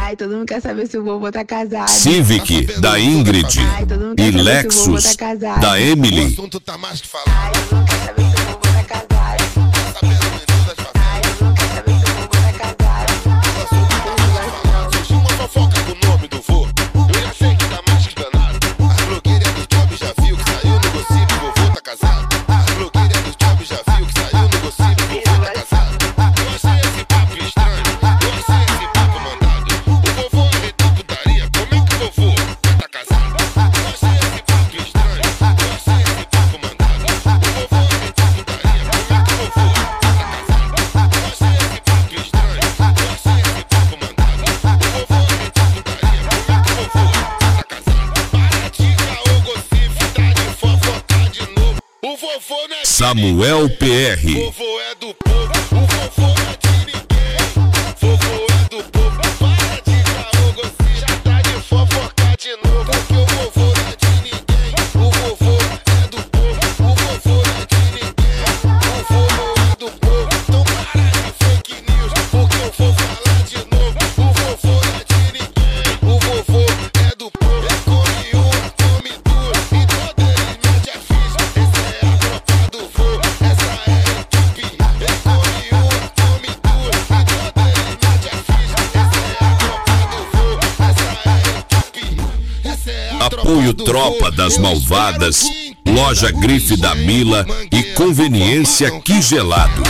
Ai, todo mundo quer saber se o vovô tá casado. Civic, da Ingrid. Ai, todo mundo quer E saber se o vovô Lexus, tá casado. da Emily. O assunto tá mais que falado. Ai, todo mundo quer saber se o vovô tá casado. Sabendo em todas as favelas. Ai, todo mundo quer saber se o vovô tá casado. O assunto tá mais que falado. Surgiu uma fofoca com o nome do vô. Eu já sei que tá mais que danado. As blogueiras dos jobs já viu que saiu no gossip, o vovô tá casado. As blogueiras dos jobs já viu que saiu no gossip, o vovô tá casado. Eu achei esse papo estranho. Eu achei esse papo mandado. O vovô arretou putaria. Como é que o vovô tá casado? Eu achei esse papo estranho. Eu achei esse papo mandado. O vovô arretou putaria. Como é que o vovô tá casado? Eu achei esse papo estranho. Eu achei esse papo mandado. O vovô arretou putaria. Como é que o vovô tá casado? Para de caô, gossip, tá de fofoca de novo. O vovô não é de Samuel PR. vovô é do povo, o vovô não é de ninguém. Vovô é do povo, para de caô, você já tá de fofoca de novo. Porque o vovô não é de ninguém. O vovô é do povo, o vovô não é de ninguém. O vovô é do povo, então para de fake news, porque eu vou falar de novo. O vovô não é de ninguém. O vovô é do povo, come uma, come duas, e toda ele mete a ficha. Essa é a tropa do vô, essa é a equipe. Come uma, come duas, e toda ele mete a ficha. Essa é a tropa do vô, essa é a equipe. Essa é a Apoio do Tropa vô. das Eu Malvadas, espero que entenda Loja o Grife da engenho, Mila e mangueira, Conveniência formaram Que Gelado.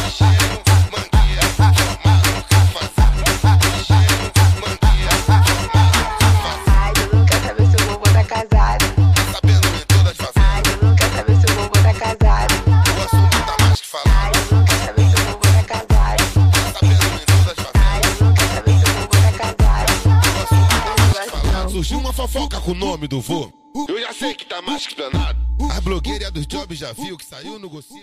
Ai, todo mundo quer saber se o vovô tá casado. Sabendo em todas as favelas. Ai, todo mundo quer saber se o vovô tá casado. O assunto tá mais que falado. Ai, todo mundo quer saber se o vovô tá casado. Sabendo em todas as favelas. Ai, todo mundo quer saber se o vovô tá casado. O assunto tá mais que Não. falado. Surgiu uma fofoca com o nome do vô. Eu já sei que tá mais que explanado. A blogueira dos jobs já viu que saiu no gossip.